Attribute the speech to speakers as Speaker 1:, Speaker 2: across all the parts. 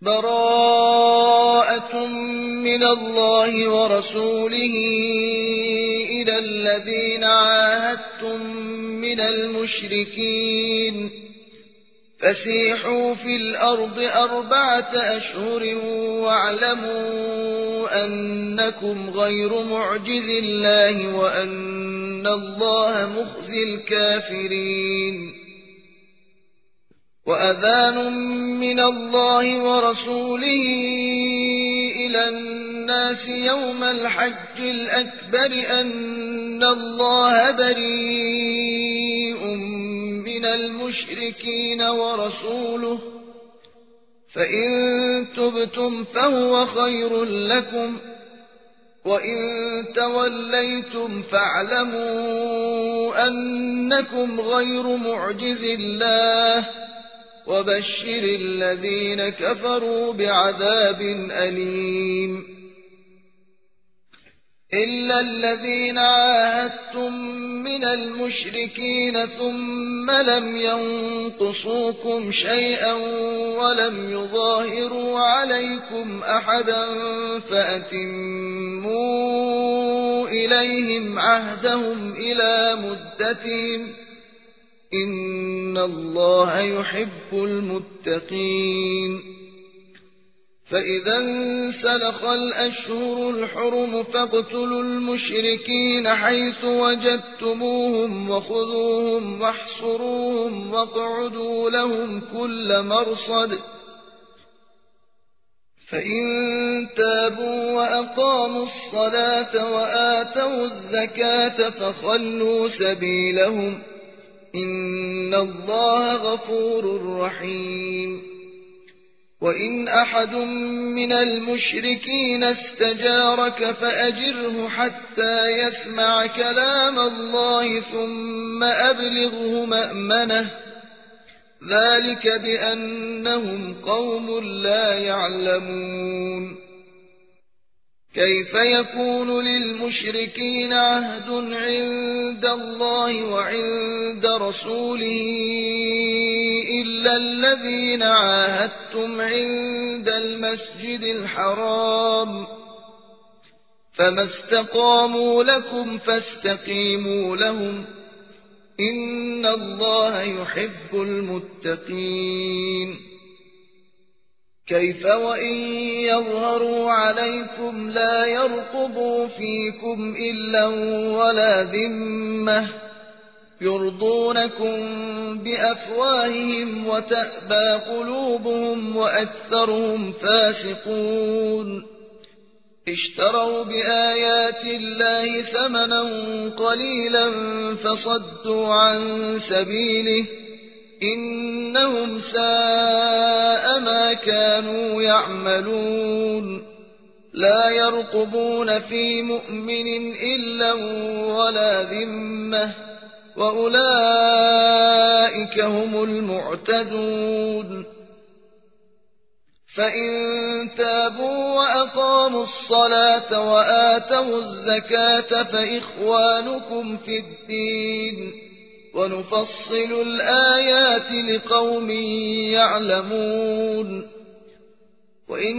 Speaker 1: براءة من الله ورسوله إلى الذين عاهدتم من المشركين فسيحوا في الأرض 4 أشهر واعلموا أنكم غير معجز الله وأن الله مخزي الكافرين. وأذان من الله ورسوله إلى الناس يوم الحج الأكبر أن الله بريء من المشركين ورسوله فإن تبتم فهو خير لكم وإن توليتم فاعلموا أنكم غير معجز الله وبشر الذين كفروا بعذاب أليم. إلا الذين عاهدتم من المشركين ثم لم ينقصوكم شيئا ولم يظاهروا عليكم أحدا فأتموا إليهم عهدهم إلى مدتهم إن الله يحب المتقين. فإذا انسلخ الأشهر الحرم فاقتلوا المشركين حيث وجدتموهم وخذوهم واحصروهم واقعدوا لهم كل مرصد فإن تابوا وأقاموا الصلاة وآتوا الزكاة فخلوا سبيلهم إن الله غفور رحيم. وإن أحد من المشركين استجارك فأجره حتى يسمع كلام الله ثم أبلغه مأمنه ذلك بأنهم قوم لا يعلمون. كيف يكون للمشركين عهد عند الله وعند رسوله إلا الذين عاهدتم عند المسجد الحرام فما استقاموا لكم فاستقيموا لهم إن الله يحب المتقين. كيف وإن يظهروا عليكم لا يرقبوا فيكم إلا ولا ذمة يرضونكم بأفواههم وتأبى قلوبهم وأكثرهم فاسقون. اشتروا بآيات الله ثمنا قليلا فصدوا عن سبيله إنهم ساء ما كانوا يعملون. لا يرقبون في مؤمن إلا ولا ذمة وأولئك هم المعتدون. فإن تابوا وأقاموا الصلاة وآتوا الزكاة فإخوانكم في الدين ونفصل الآيات لقوم يعلمون. وإن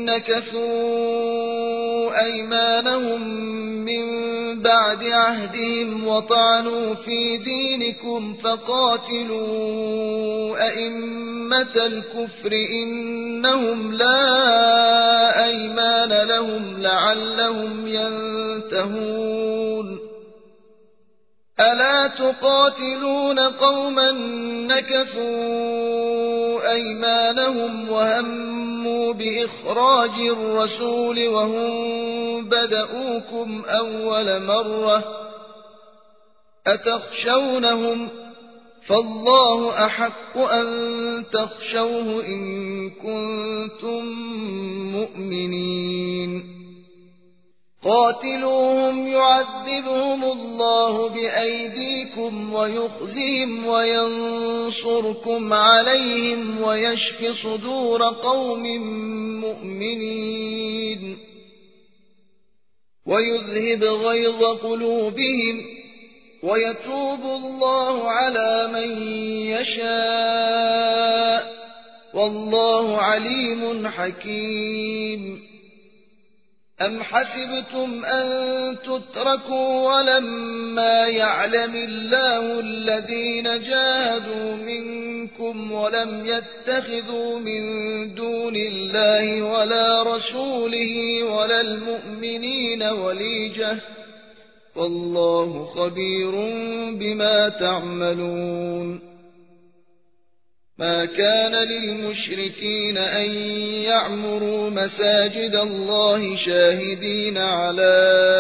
Speaker 1: نكثوا أيمانهم من بعد عهدهم وطعنوا في دينكم فقاتلوا أئمة الكفر إنهم لا أيمان لهم لعلهم ينتهون. ألا تقاتلون قوما نكثوا أيمانهم وهموا بإخراج الرسول وهم بدؤوكم أول مرة أتخشونهم فالله أحق أن تخشوه إن كنتم مؤمنين. قاتلوهم يعذبهم الله بأيديكم ويخزيهم وينصركم عليهم ويشف صدور قوم مؤمنين ويذهب غيظ قلوبهم ويتوب الله على من يشاء والله عليم حكيم. أم حسبتم أن تتركوا ولما يعلم الله الذين جاهدوا منكم ولم يتخذوا من دون الله ولا رسوله ولا المؤمنين وليجة والله خبير بما تعملون. ما كان للمشركين أن يعمروا مساجد الله شاهدين على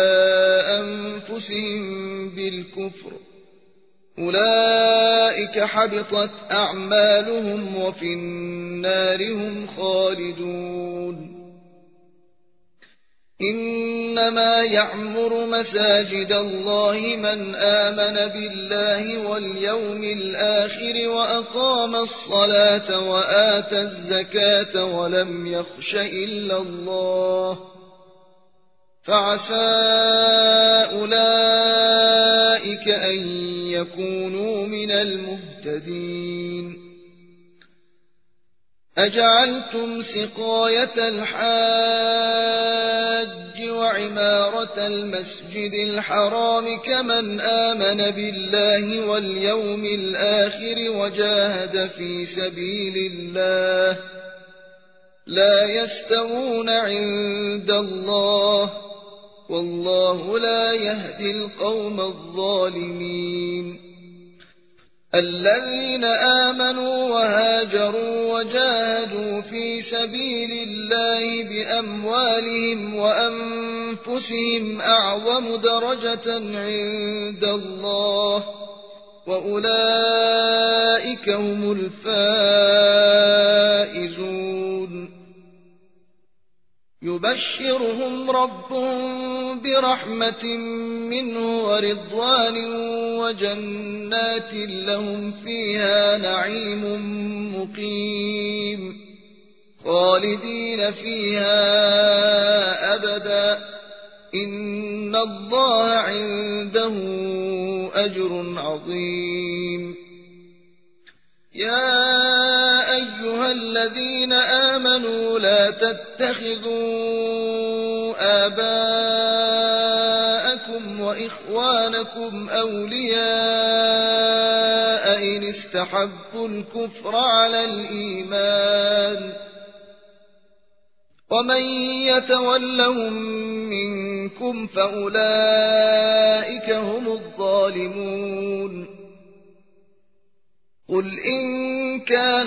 Speaker 1: أنفسهم بالكفر، أولئك حبطت أعمالهم وفي النار هم خالدون. إنما يعمر مساجد الله من آمن بالله واليوم الآخر وأقام الصلاة وآتى الزكاة ولم يخش إلا الله، فعسى أولئك أن يكونوا من المهتدين. أجعلتم سقاية الحاج وعمارة المسجد الحرام كمن آمن بالله واليوم الآخر وجاهد في سبيل الله لا يستوون عند الله والله لا يهدي القوم الظالمين. الذين آمنوا وهاجروا وجاهدوا في سبيل الله بأموالهم وأنفسهم أعظم درجة عند الله وأولئك هم الفائزون. يبشرهم ربهم برحمة منه ورضوان وجنات لهم فيها نعيم مقيم خالدين فيها أبدا إن الله عنده أجر عظيم. يا أيها الذين آمنوا لا تتخذوا آباءكم وإخوانكم أولياء إن استحبوا الكفر على الإيمان ومن يتولهم منكم فأولئك هم الظالمون. قل إن كان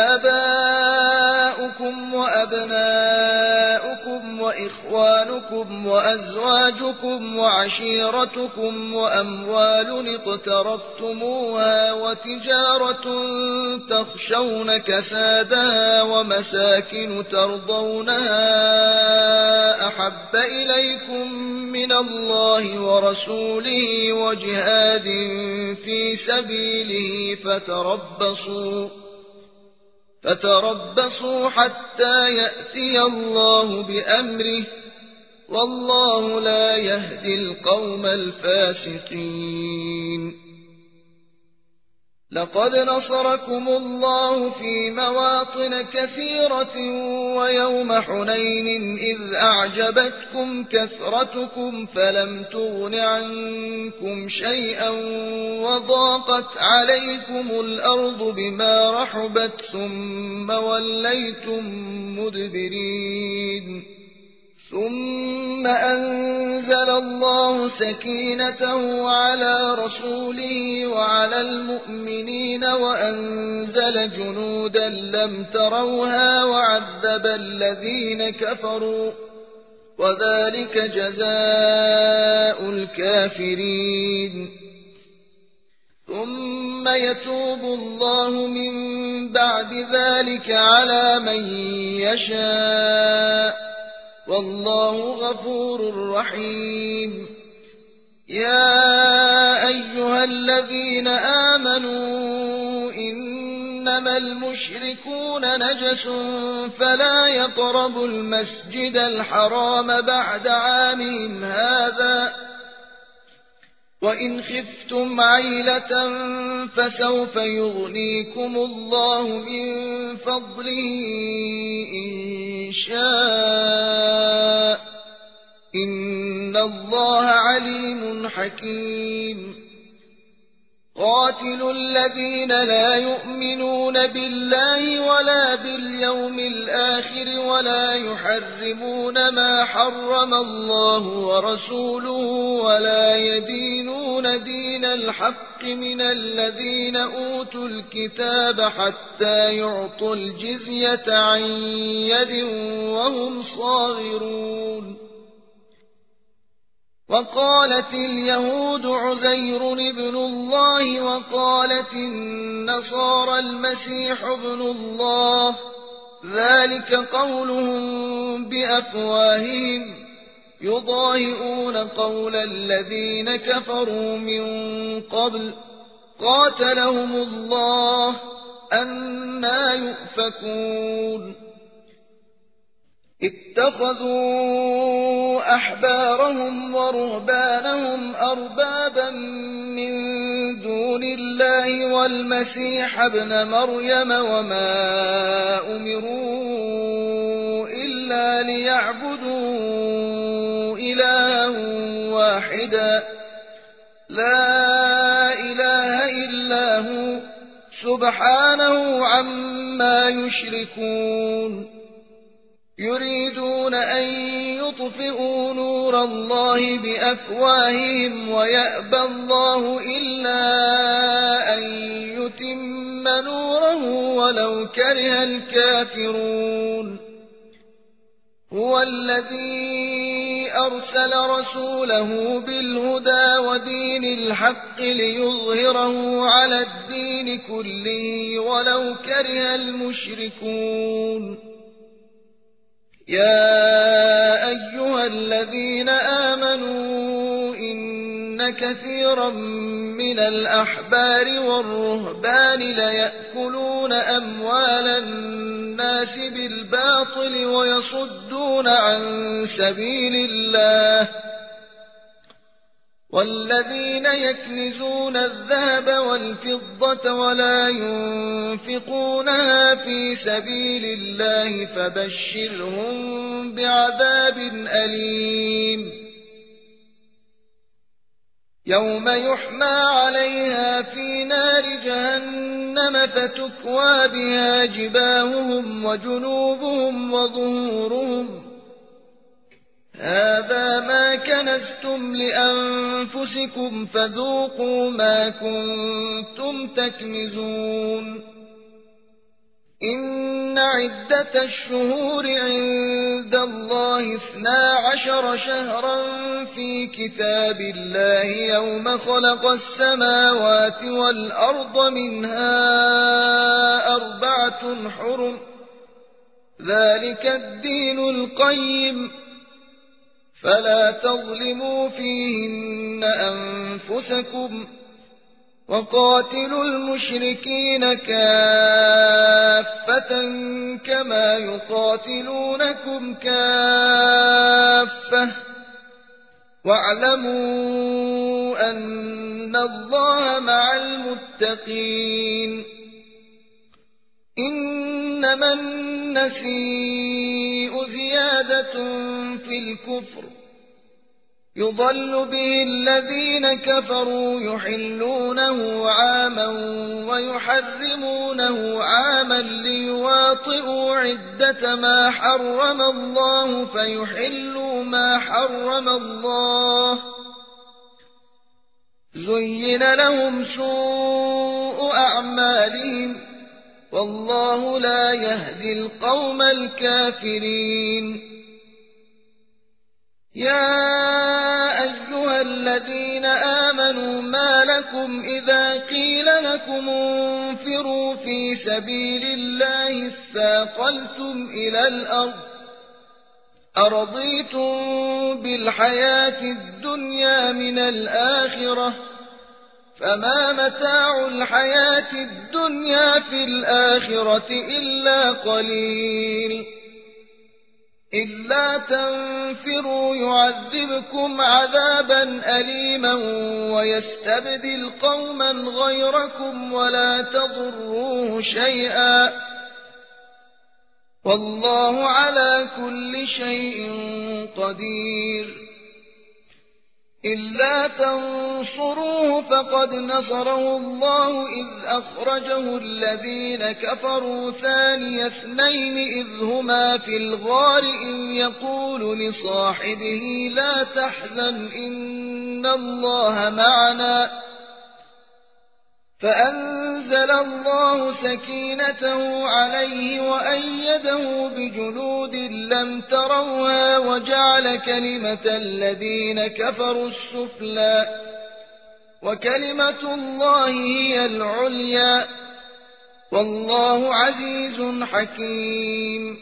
Speaker 1: آباؤكم وأبناؤكم وإخوانكم وأزواجكم وعشيرتكم وأموال اقترفتموها وتجارة تخشون كسادها ومساكن ترضونها أحب إليكم من الله ورسوله وجهاد في سبيله فتربصوا حتى يأتي الله بأمره والله لا يهدي القوم الفاسقين. لقد نصركم الله في مواطن كثيرة ويوم حنين إذ أعجبتكم كثرتكم فلم تغن عنكم شيئا وضاقت عليكم الأرض بما رحبت ثم وليتم مدبرين. ثم أنزل الله سكينته على رسوله وعلى المؤمنين وأنزل جنودا لم تروها وعذب الذين كفروا وذلك جزاء الكافرين. ثم يتوب الله من بعد ذلك على من يشاء والله غفور رحيم. يا أيها الذين آمنوا إنما المشركون نجس فلا يقربوا المسجد الحرام بعد عامهم هذا وإن خفتم عيلة فسوف يغنيكم الله من فضله إن شاء إن الله عليم حكيم قاتلوا الذين لا يؤمنون بالله ولا باليوم الآخر ولا يحرمون ما حرم الله ورسوله ولا يدينون دين الحق من الذين أوتوا الكتاب حتى يعطوا الجزية عن يد وهم صاغرون وقالت اليهود عزير ابن الله وقالت النصارى المسيح ابن الله ذلك قولهم بأفواههم يضاهئون قول الذين كفروا من قبل قاتلهم الله أنى يؤفكون اتخذوا أحبارهم ورهبانهم أربابا من دون الله والمسيح ابن مريم وما أمروا إلا ليعبدوا إلها واحدا لا إله إلا هو سبحانه عما يشركون يريدون أن يطفئوا نور الله بأفواههم ويأبى الله إلا أن يتم نوره ولو كره الكافرون هو الذي أرسل رسوله بالهدى ودين الحق ليظهره على الدين كله ولو كره المشركون يا أيها الذين آمنوا إن كثيرا من الأحبار والرهبان ليأكلون أموال الناس بالباطل ويصدون عن سبيل الله والذين يكنزون الذهب والفضة ولا ينفقونها في سبيل الله فبشرهم بعذاب أليم يوم يحمى عليها في نار جهنم فتكوى بها جباههم وجنوبهم وظهورهم هذا ما كنزتم لأنفسكم فذوقوا ما كنتم تكنزون إن عدة الشهور عند الله 12 شهرا في كتاب الله يوم خلق السماوات والأرض منها 4 حرم ذلك الدين القيم فلا تظلموا فيهن أنفسكم وقاتلوا المشركين كافة كما يقاتلونكم كافة واعلموا أن الله مع المتقين إنما النسيء زيادة في الكفر يضل به الذين كفروا يحلونه عاما ويحرمونه عاما ليواطئوا عدة ما حرم الله فيحلوا ما حرم الله زين لهم سوء أعمالهم والله لا يهدي القوم الكافرين يا أيها الذين آمنوا ما لكم إذا قيل لكم انفروا في سبيل الله اثاقلتم إلى الأرض أرضيتم بالحياة الدنيا من الآخرة فما متاع الحياة الدنيا في الآخرة إلا قليل إلا تنفروا يعذبكم عذابا أليما ويستبدل قوما غيركم ولا تضروه شيئا والله على كل شيء قدير. إلا تنصروه فقد نصره الله إذ أخرجه الذين كفروا ثاني اثنين إذ هما في الغار إذ يقول لصاحبه لا تحزن إن الله معنا فأنزل الله سكينته عليه وأيده بجنود لم تروها وجعل كلمة الذين كفروا السفلى وكلمة الله هي العليا والله عزيز حكيم.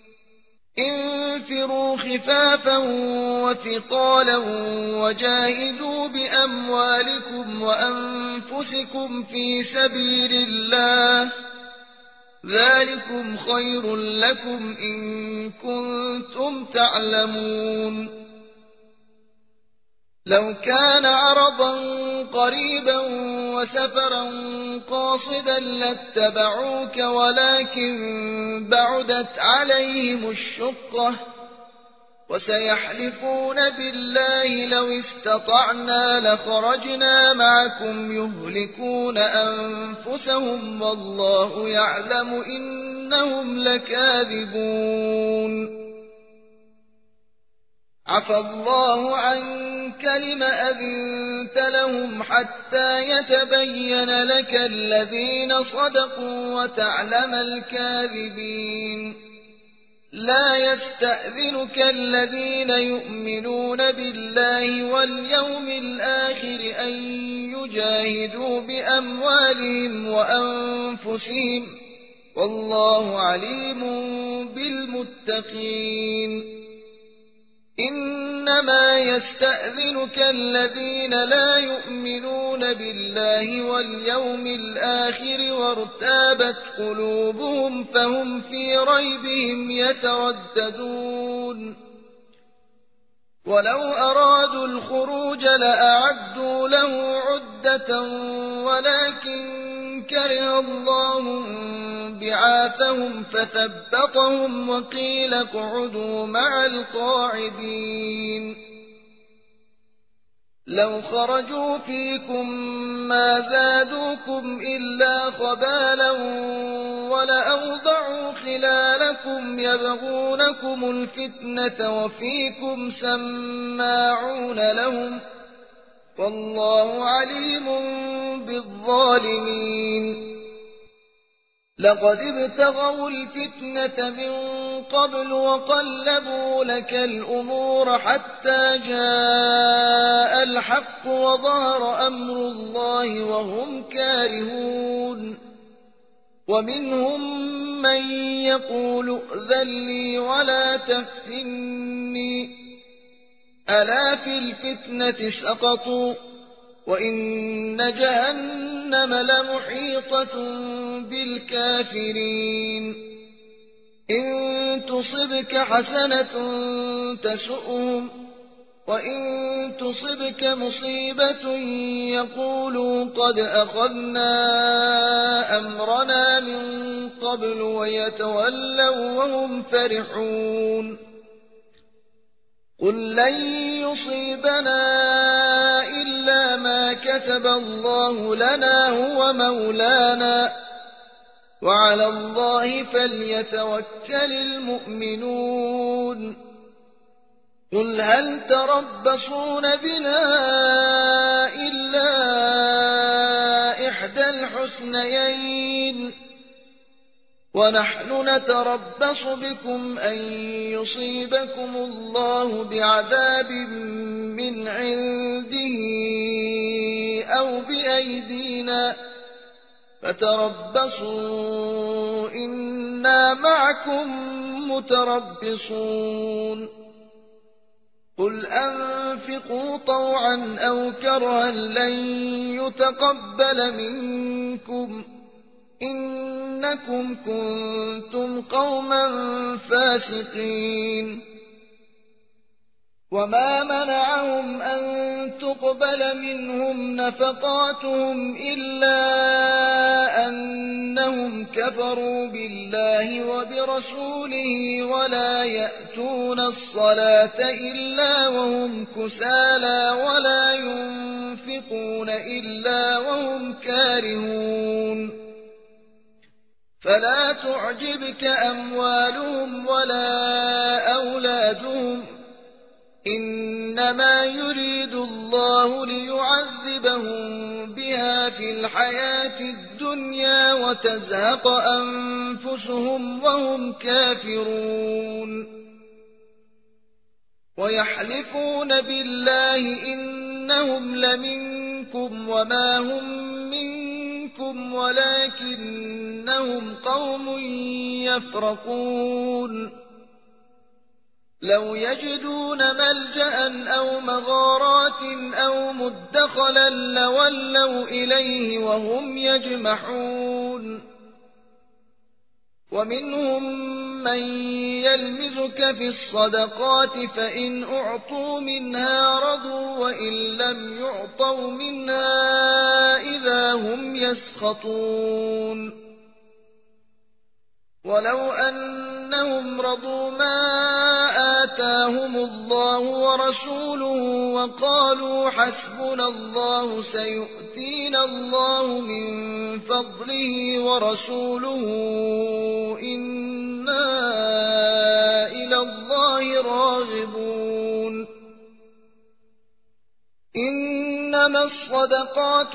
Speaker 1: انفروا خفافا وثقالا وجاهدوا بأموالكم وأنفسكم في سبيل الله ذلكم خير لكم إن كنتم تعلمون. لو كان عرضا قريبا وسفرا قاصدا لاتبعوك ولكن بعدت عليهم الشقة وسيحلفون بالله لو استطعنا لخرجنا معكم يهلكون أنفسهم والله يعلم إنهم لكاذبون. عفى الله عنك لم أذنت لهم حتى يتبين لك الذين صدقوا وتعلم الكاذبين. لا يستأذنك الذين يؤمنون بالله واليوم الآخر أن يجاهدوا بأموالهم وأنفسهم والله عليم بالمتقين. إنما يستأذنك الذين لا يؤمنون بالله واليوم الآخر وارتابت قلوبهم فهم في ريبهم يترددون. ولو أرادوا الخروج لأعدوا له عدة ولكن كره الله بعاثهم فثبطهم وقيل اقعدوا مع القاعدين. لو خرجوا فيكم ما زادوكم إلا خبالا ولأوضعوا خلالكم يبغونكم الفتنة وفيكم سماعون لهم والله عليم بالظالمين. لقد ابتغوا الفتنة من قبل وقلبوا لك الأمور حتى جاء الحق وظهر أمر الله وهم كارهون. ومنهم من يقول ائذن لي ولا تفتني ألا في الفتنة سقطوا وإن جهنم لمحيطة بالكافرين. إن تصبك حسنة تسؤهم وإن تصبك مصيبة يقولوا قد أخذنا أمرنا من قبل ويتولوا وهم فرحون. قل لن يصيبنا إلا ما كتب الله لنا هو مولانا وعلى الله فليتوكل المؤمنون. قل هل تربصون بنا إلا إحدى الحسنيين ونحن نتربص بكم أن يصيبكم الله بعذاب من عنده أو بأيدينا فتربصوا إنا معكم متربصون. قل أنفقوا طوعا أو كرها لن يتقبل منكم إنكم كنتم قوما فاسقين وما منعهم أن تقبل منهم نفقاتهم إلا أنهم كفروا بالله وبرسوله ولا يأتون الصلاة إلا وهم كسالى ولا ينفقون إلا وهم كارهون فلا تعجبك أموالهم ولا أولادهم إنما يريد الله ليعذبهم بها في الحياة الدنيا وتزهق أنفسهم وهم كافرون ويحلفون بالله إنهم لمنكم وما هم منكم ولكنهم قوم يفرقون لو يجدون ملجأ أو مغارات أو مدخلا لولوا إليه وهم يجمحون ومنهم من يلمزك في الصدقات فإن أعطوا منها رضوا وإن لم يعطوا منها إذا هم يسخطون ولو أنهم رضوا ما آتاهم الله ورسوله وقالوا حسبنا الله سيؤتينا الله من فضله ورسوله إنا إلى الله راغبون إنما الصدقات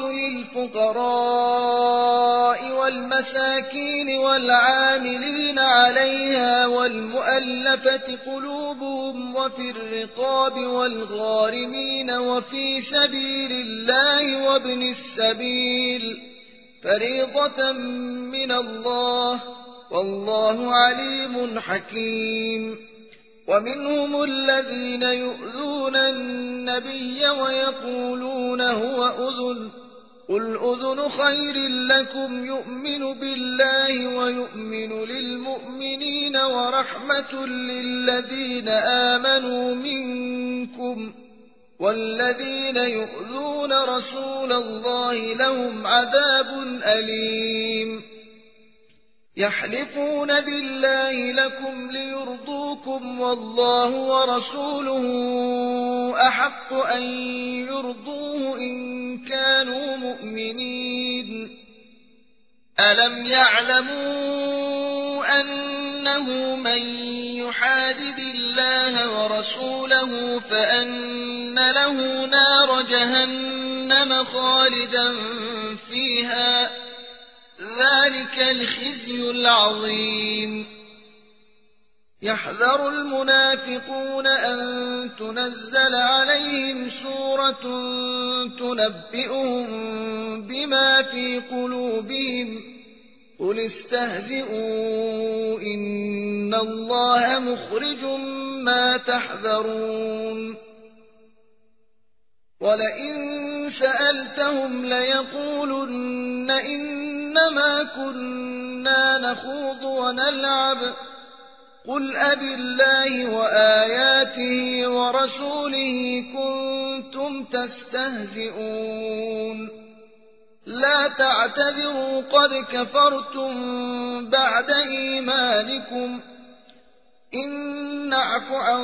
Speaker 1: للفقراء والمساكين والعاملين عليها والمؤلفة قلوبهم وفي الرقاب والغارمين وفي سبيل الله وابن السبيل فريضة من الله والله عليم حكيم ومنهم الذين يؤذون النبي ويقولون هو أذن قل أذن خير لكم يؤمن بالله ويؤمن للمؤمنين ورحمة للذين آمنوا منكم والذين يؤذون رسول الله لهم عذاب أليم يحلفون بالله لكم ليرضوكم والله ورسوله أحق أن يرضوه إن كانوا مؤمنين ألم يعلموا أنه من يحادد الله ورسوله فأن له نار جهنم خالدا فيها ذلك الخزي العظيم يحذر المنافقون أن تنزل عليهم سورة تنبئهم بما في قلوبهم قل استهزئوا إن الله مخرج ما تحذرون ولئن سألتهم ليقولن إنما كنا نخوض ونلعب قل أبالله وآياته ورسوله كنتم تستهزئون لا تعتذروا قد كفرتم بعد إيمانكم إن نعف عن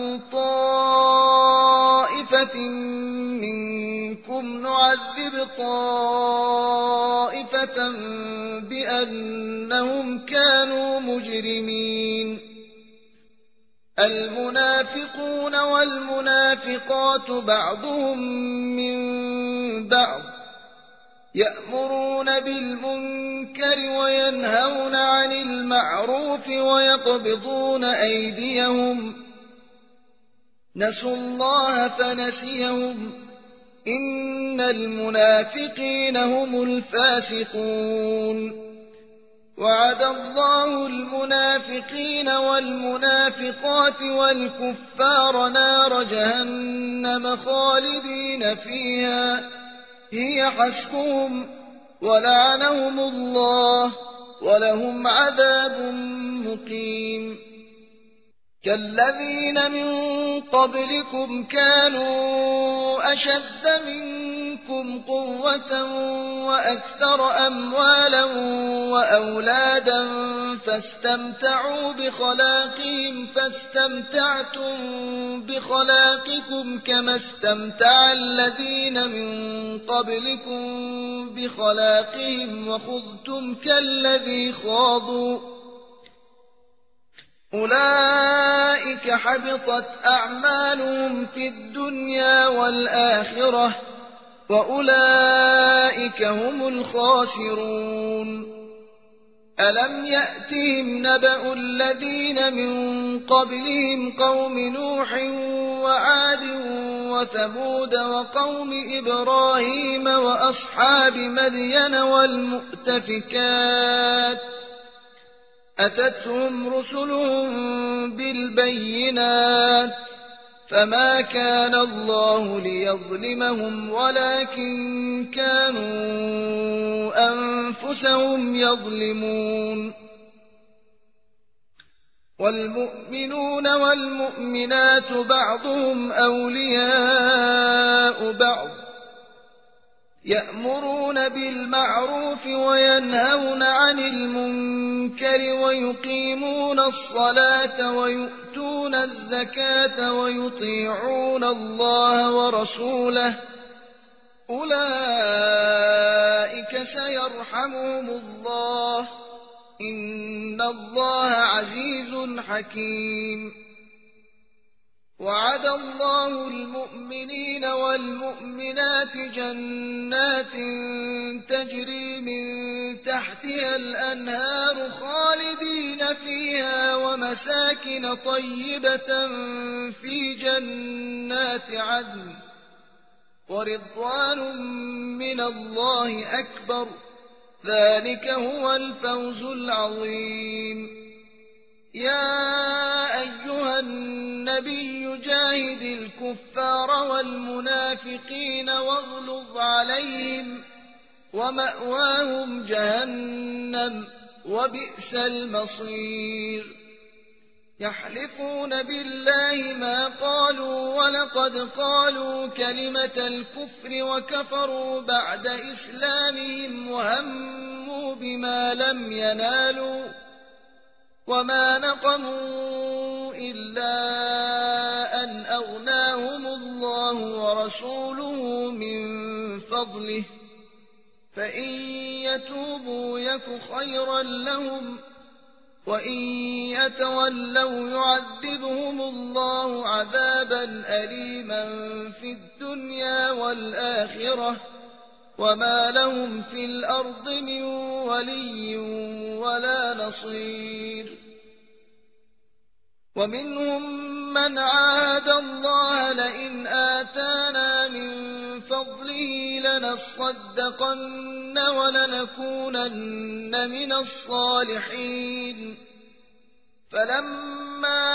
Speaker 1: طائفة منكم نعذب طائفة بأنهم كانوا مجرمين المنافقون والمنافقات بعضهم من بعض يأمرون بالمنكر وينهون عن المعروف ويقبضون أيديهم نسوا الله فنسيهم إن المنافقين هم الفاسقون وعد الله المنافقين والمنافقات والكفار نار جهنم خالدين فيها هي حسبهم ولعنهم الله ولهم عذاب مقيم. كالذين من قبلكم كانوا أشد منكم قوة وأكثر أموالا وأولادا فاستمتعوا بخلاقهم فاستمتعتم بخلاقكم كما استمتع الذين من قبلكم بخلاقهم وخضتم كالذي خاضوا أولئك حبطت أعمالهم في الدنيا والآخرة وأولئك هم الخاسرون. ألم يأتهم نبأ الذين من قبلهم قوم نوح وعاد وثمود وقوم إبراهيم وأصحاب مدين والمؤتفكات أتتهم رسلهم بالبينات فما كان الله ليظلمهم ولكن كانوا أنفسهم يظلمون. والمؤمنون والمؤمنات بعضهم أولياء بعض يأمرون بالمعروف وينهون عن المنكر ويقيمون الصلاة ويؤتون الزكاة ويطيعون الله ورسوله أولئك سيرحمهم الله إن الله عزيز حكيم. وعد الله المؤمنين والمؤمنات جنات تجري من تحتها الأنهار خالدين فيها ومساكن طيبة في جنات عدن ورضوان من الله أكبر ذلك هو الفوز العظيم. يا أيها النبي جاهد الكفار والمنافقين واغلظ عليهم ومأواهم جهنم وبئس المصير. يحلفون بالله ما قالوا ولقد قالوا كلمة الكفر وكفروا بعد إسلامهم وهموا بما لم ينالوا وما نقموا إلا أن أغناهم الله ورسوله من فضله فإن يتوبوا يك خيرا لهم وإن يتولوا يعذبهم الله عذابا أليما في الدنيا والآخرة وما لهم في الأرض من ولي ولا نصير. ومنهم من عاهد الله لئن آتانا من فضله لنصدقن ولنكونن من الصالحين فلما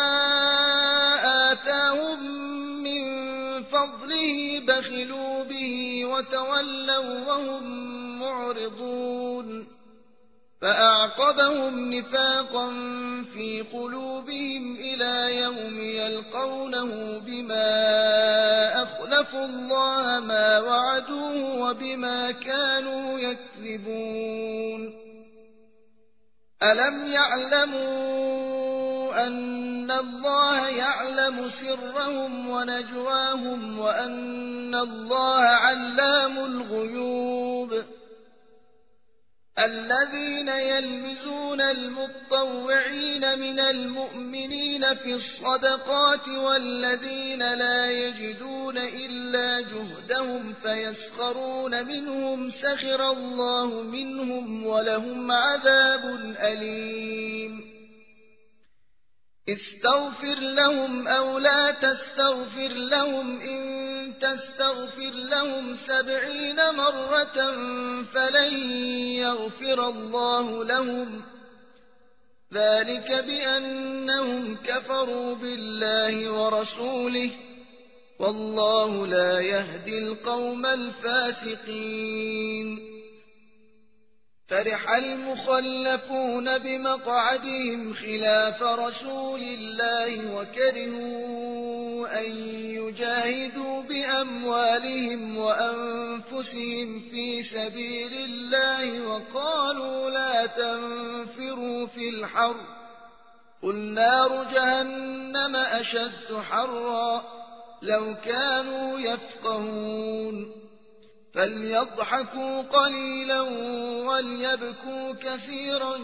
Speaker 1: آتاهم من فضله بخلوا به وتولوا وهم معرضون فأعقبهم نفاقا في قلوبهم إلى يوم يلقونه بما أخلفوا الله ما وعدوه وبما كانوا يكذبون. ألم يعلموا أن الله يعلم سرهم ونجواهم وأن الله علام الغيوب. الذين يلمزون المطوعين من المؤمنين في الصدقات والذين لا يجدون إلا جهدهم فيسخرون منهم سخر الله منهم ولهم عذاب أليم. استغفر لهم أو لا تستغفر لهم إن تستغفر لهم 70 مرة فلن يغفر الله لهم ذلك بأنهم كفروا بالله ورسوله والله لا يهدي القوم الفاسقين. فرح المخلفون بمقعدهم خلاف رسول الله وكرهوا أن يجاهدوا بأموالهم وأنفسهم في سبيل الله وقالوا لا تنفروا في الحر قل نار جهنم أشد حرا لو كانوا يفقهون فليضحكوا قليلا وليبكوا كثيرا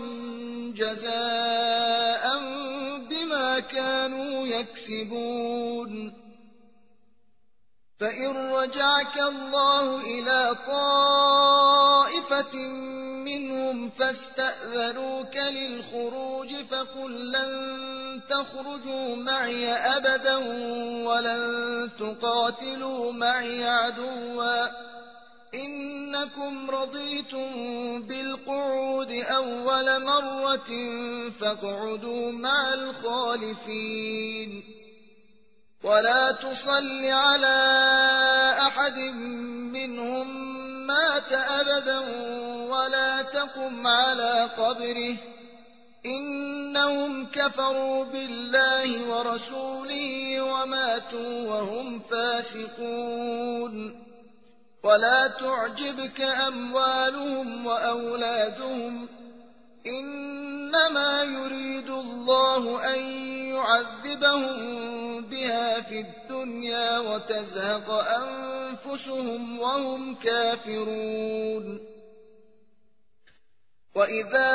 Speaker 1: جزاء بما كانوا يكسبون فإن رجعك الله إلى طائفة منهم فاستأذنوك للخروج فقل لن تخرجوا معي أبدا ولن تقاتلوا معي عدوا إنكم رضيتم بالقعود أول مرة فاقعدوا مع الخالفين ولا تصل على أحد منهم مات أبدا ولا تقم على قبره إنهم كفروا بالله ورسوله وماتوا وهم فاسقون ولا تعجبك أموالهم وأولادهم إنما يريد الله أن يعذبهم بها في الدنيا وتزهق أنفسهم وهم كافرون وإذا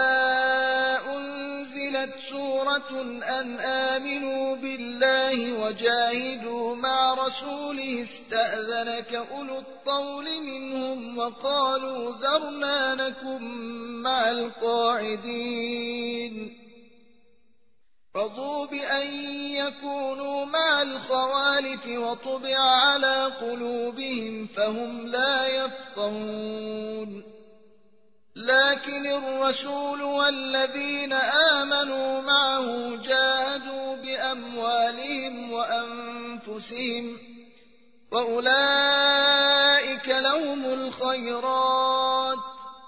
Speaker 1: أنزلت سورة أن آمنوا بالله وجاهدوا مع رسوله استأذنك أولو الطول منهم وقالوا ذرنا نكن مع القاعدين رضوا بأن يكونوا مع الخوالف وطبع على قلوبهم فهم لا يفقهون لكن الرسول والذين آمنوا معه جاهدوا بأموالهم وأنفسهم وأولئك لهم الخيرات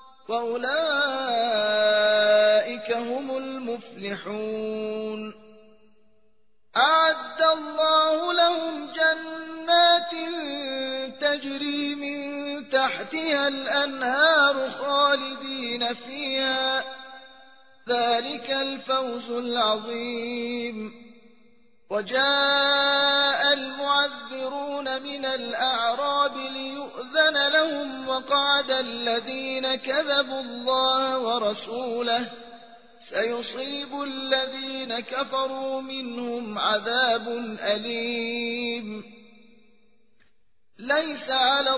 Speaker 1: وأولئك هم المفلحون أعد الله لهم جنات تجري من تحتها الأنهار خالدين فيها ذلك الفوز العظيم وجاء المعذرون من الأعراب ليؤذن لهم وقعد الذين كذبوا الله ورسوله سيصيب الذين كفروا منهم عذاب أليم ليس على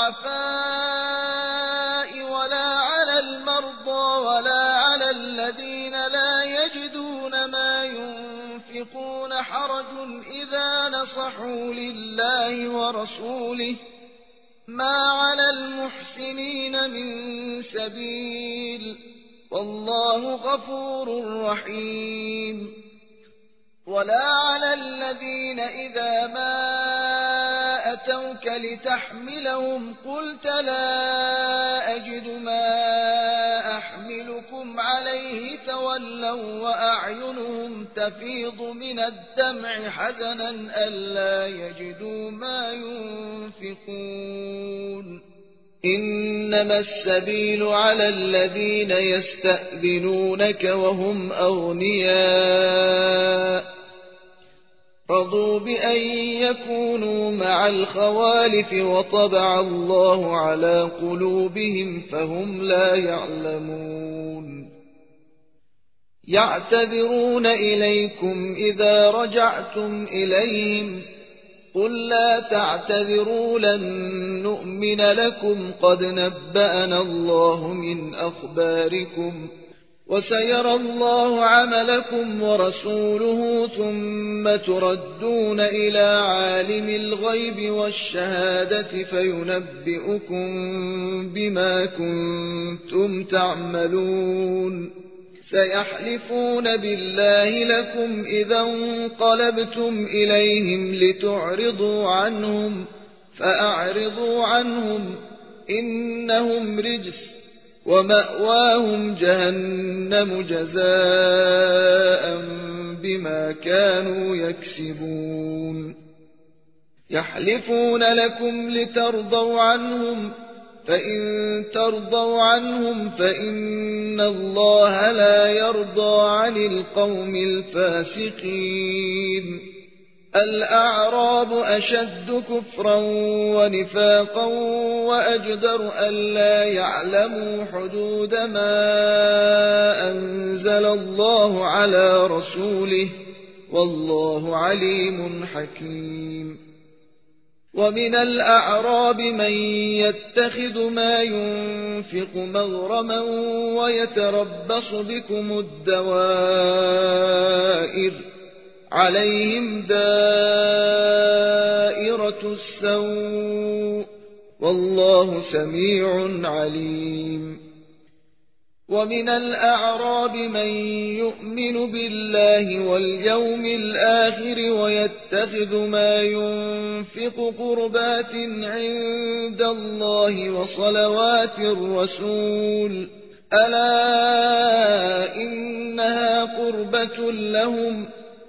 Speaker 1: الضعفاء ولا على المرضى ولا على الذين لا يجدون ما ينفقون حرج إذا نصحوا لله ورسوله ما على المحسنين من سبيل والله غفور رحيم ولا على الذين إذا ما أتوك لتحملهم قلت لا أجد ما أحملكم عليه تولوا وأعينهم تفيض من الدمع حزنا ألا يجدوا ما ينفقون إنما السبيل على الذين يستأذنونك وهم أغنياء رضوا بأن يكونوا مع الخوالف وطبع الله على قلوبهم فهم لا يعلمون يعتذرون إليكم إذا رجعتم إليهم قل لا تعتذروا لن نؤمن لكم قد نبأنا الله من أخباركم وسيرى الله عملكم ورسوله ثم تردون إلى عالم الغيب والشهادة فينبئكم بما كنتم تعملون سيحلفون بالله لكم إذا انقلبتم إليهم لتعرضوا عنهم فأعرضوا عنهم إنهم رجس ومأواهم جهنم جزاء بما كانوا يكسبون يحلفون لكم لترضوا عنهم فإن ترضوا عنهم فإن الله لا يرضى عن القوم الفاسقين الأعراب أشد كفرا ونفاقا وأجدر ألا يعلموا حدود ما أنزل الله على رسوله والله عليم حكيم ومن الأعراب من يتخذ ما ينفق مغرما ويتربص بكم الدوائر عليهم دائرة السوء والله سميع عليم ومن الأعراب من يؤمن بالله واليوم الآخر ويتخذ ما ينفق قربات عند الله وصلوات الرسول ألا إنها قربة لهم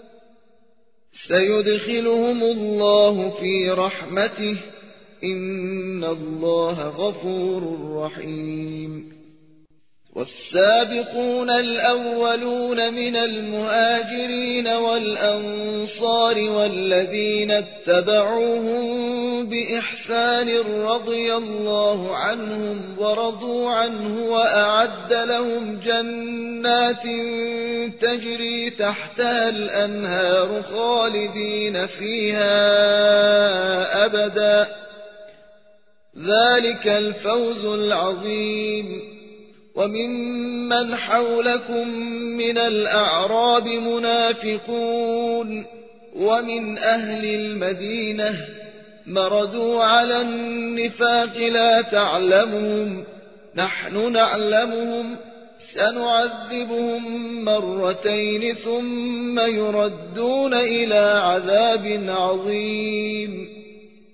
Speaker 1: سيدخلهم الله في رحمته إن الله غفور رحيم والسابقون الأولون من المهاجرين والأنصار والذين اتبعوهم بإحسان رضي الله عنهم ورضوا عنه وأعد لهم جنات تجري تحتها الأنهار خالدين فيها أبدا ذلك الفوز العظيم وممن حولكم من الأعراب منافقون ومن أهل المدينة مردوا على النفاق لا تعلمهم نحن نعلمهم سنعذبهم مرتين ثم يردون إلى عذاب عظيم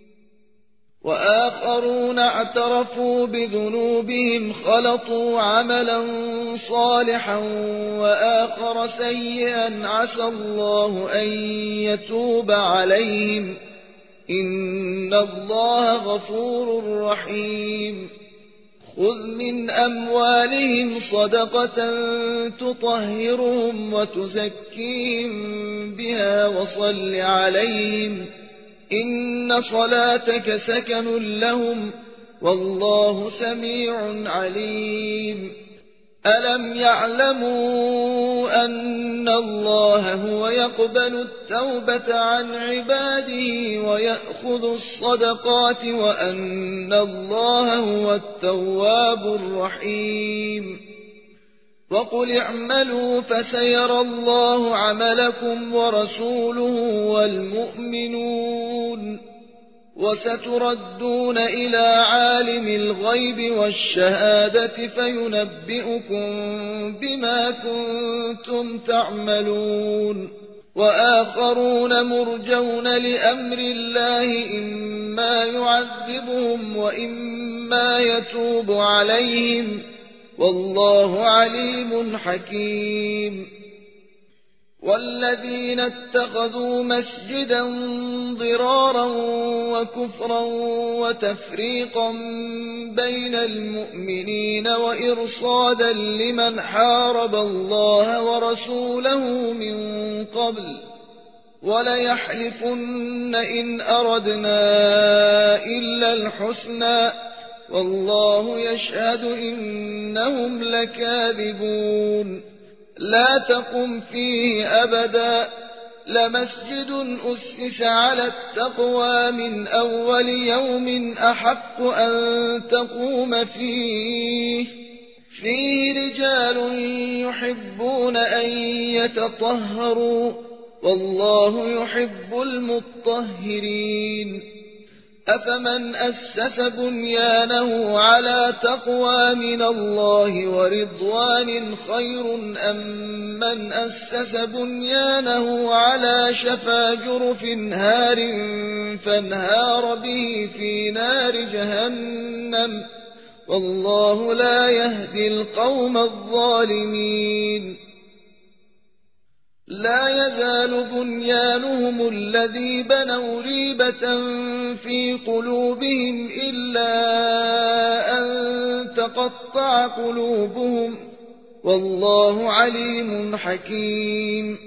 Speaker 1: وآخرون اعترفوا بذنوبهم خلطوا عملا صالحا وآخر سيئا عسى الله أن يتوب عليهم إن الله غفور رحيم خذ من أموالهم صدقة تطهرهم وتزكيهم بها وصل عليهم إن صلاتك سكن لهم والله سميع عليم ألم يعلموا أن الله هو يقبل التوبة عن عباده ويأخذ الصدقات وأن الله هو التواب الرحيم وقل اعملوا فسيرى الله عملكم ورسوله والمؤمنون وستردون إلى عالم الغيب والشهادة فينبئكم بما كنتم تعملون وآخرون مرجون لأمر الله إما يعذبهم وإما يتوب عليهم والله عليم حكيم والذين اتخذوا مسجدا ضرارا وكفرا وتفريقا بين المؤمنين وإرصادا لمن حارب الله ورسوله من قبل وليحلفن إن أردنا إلا الحسنى والله يشهد إنهم لكاذبون لا تقم فيه أبدا لمسجد أسس على التقوى من أول يوم أحق أن تقوم فيه رجال يحبون أن يتطهروا والله يحب المطهرين أفمن أسس بنيانه على تقوى من الله ورضوان خير أم من أسس بنيانه على شفا جرف هار فانهار به في نار جهنم والله لا يهدي القوم الظالمين لا يزال بنيانهم الذي بنوا ريبة في قلوبهم إلا أن تقطع قلوبهم والله عليم حكيم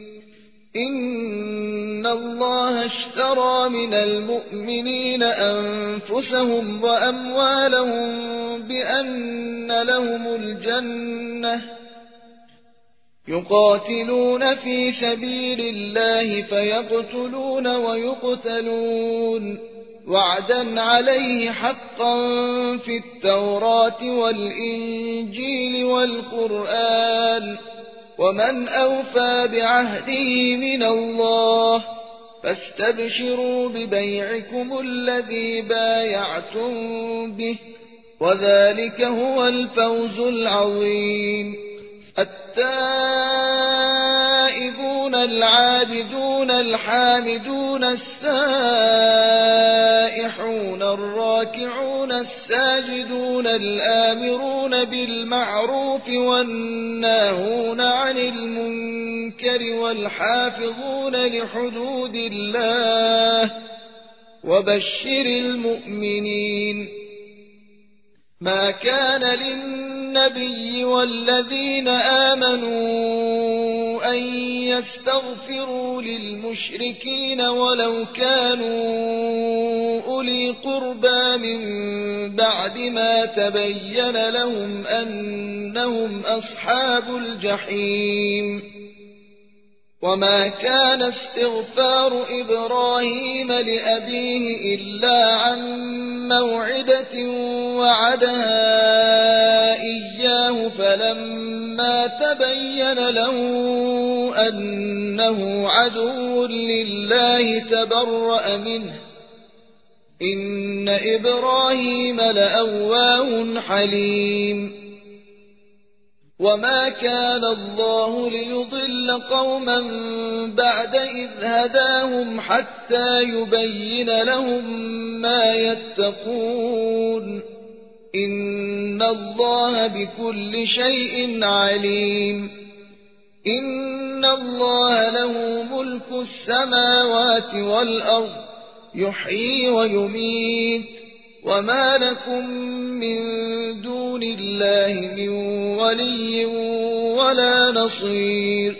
Speaker 1: إن الله اشترى من المؤمنين أنفسهم وأموالهم بأن لهم الجنة يقاتلون في سبيل الله فيقتلون ويقتلون وعدا عليه حقا في التوراة والإنجيل والقرآن ومن أوفى بعهده من الله فاستبشروا ببيعكم الذي بايعتم به وذلك هو الفوز العظيم التائبون العابدون الحامدون السائحون الراكعون الساجدون الآمرون بالمعروف والناهون عن المنكر والحافظون لحدود الله وبشر المؤمنين ما كان للنبي والذين آمنوا أن يستغفروا للمشركين ولو كانوا أولي قربى من بعد ما تبين لهم أنهم أصحاب الجحيم وما كان استغفار إبراهيم لأبيه إلا عن موعدة وعدها إياه فلما تبين له أنه عدو لله تبرأ منه إن إبراهيم لأواه حليم وما كان الله ليضل قوما بعد إذ هداهم حتى يبين لهم ما يتقون إن الله بكل شيء عليم إن الله له ملك السماوات والأرض يحيي ويميت وما لكم من دون الله من ولي ولا نصير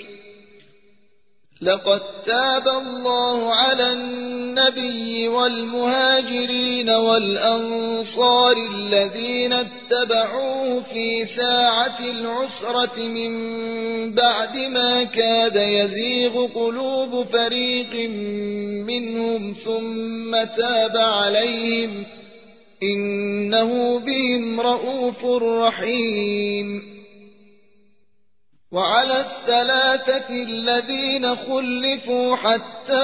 Speaker 1: لقد تاب الله على النبي والمهاجرين والأنصار الذين اتبعوه في ساعة العسرة من بعد ما كاد يزيغ قلوب فريق منهم ثم تاب عليهم إنه بهم رءوف رحيم وعلى الثلاثة الذين خلفوا حتى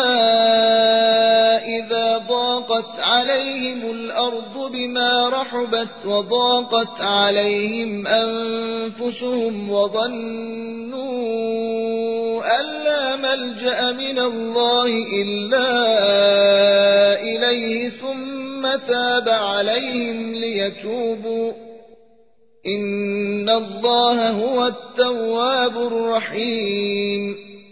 Speaker 1: إذا ضاقت عليهم الأرض بما رحبت وضاقت عليهم أنفسهم وظنوا أن لا ملجأ من الله إلا إليه ثم تاب عليهم ليتوبوا إن الله هو التواب الرحيم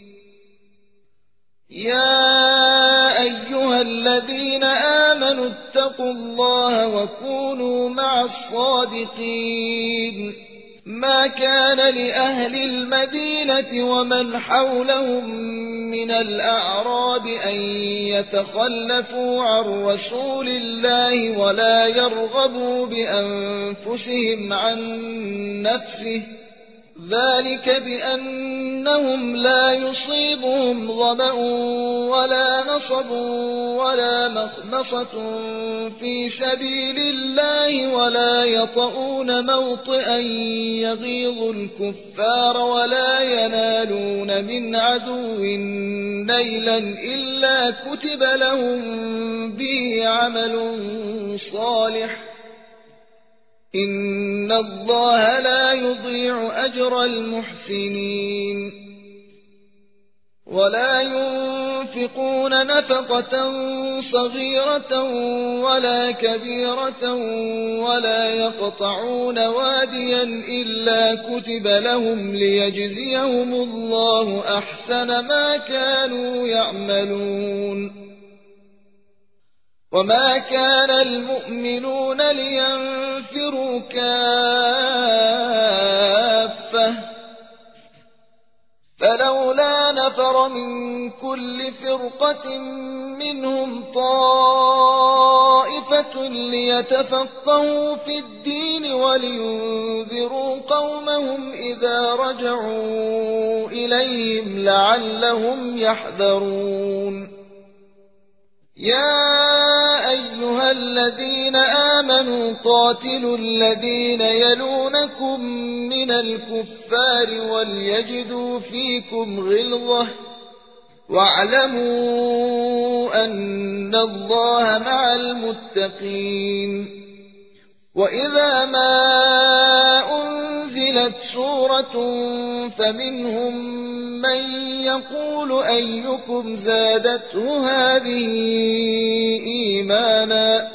Speaker 1: يا أيها الذين آمنوا اتقوا الله وكونوا مع الصادقين ما كان لأهل المدينة ومن حولهم من الأعراب أن يتخلفوا عن رسول الله ولا يرغبوا بأنفسهم عن نفسه ذلك بأنهم لا يصيبهم ظمأ ولا نصب ولا مخمصة في سبيل الله ولا يطؤون موطئا يغيظ الكفار ولا ينالون من عدو نيلا إلا كتب لهم به عمل صالح إن الله لا يضيع أجر المحسنين ولا ينفقون نفقة صغيرة ولا كبيرة ولا يقطعون واديا إلا كتب لهم ليجزيهم الله أحسن ما كانوا يعملون. وما كان المؤمنون لينفروا كافة فلولا نفر من كل فرقة منهم طائفة ليتفقهوا في الدين ولينذروا قومهم إذا رجعوا إليهم لعلهم يحذرون. يا أيها الذين آمنوا قاتلوا الذين يلونكم من الكفار وليجدوا فيكم غلظة واعلموا أن الله مع المتقين. وإذا ما أنزلت سورة فمنهم من يقول أيكم زادته هذه إيمانا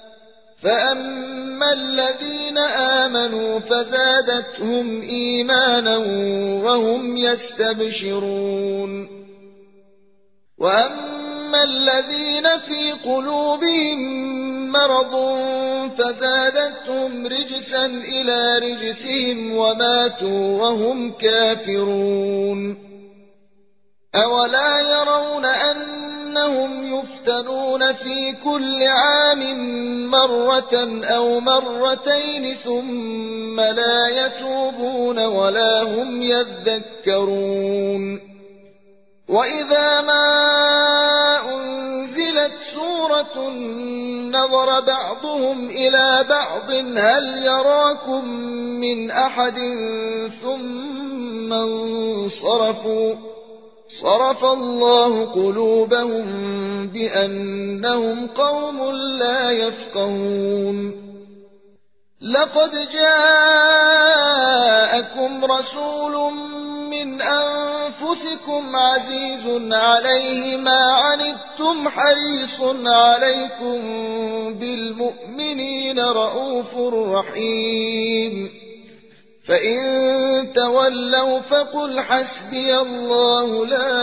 Speaker 1: فأما الذين آمنوا فزادتهم إيمانا وهم يستبشرون. وأما الذين في قلوبهم مرض فزادتهم رجسا إلى رجسهم وماتوا وهم كافرون. أولا يرون أنهم يفتنون في كل عام مرة أو مرتين ثم لا يتوبون ولا هم يذكرون. وإذا ما أنزلت سورة نظر بعضهم إلى بعض هل يراكم من أحد ثم انصرفوا صرف الله قلوبهم بأنهم قوم لا يفقهون. لقد جاءكم رسول من أنفسكم عزيز عليه ما عنتم حريص عليكم بالمؤمنين رءوف رحيم. فإن تولوا فقل حسبي الله لا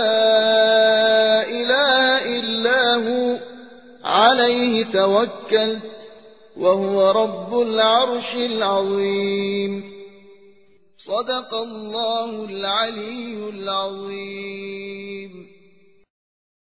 Speaker 1: إله إلا هو عليه توكلت وهو رب العرش العظيم. صدق الله العلي العظيم.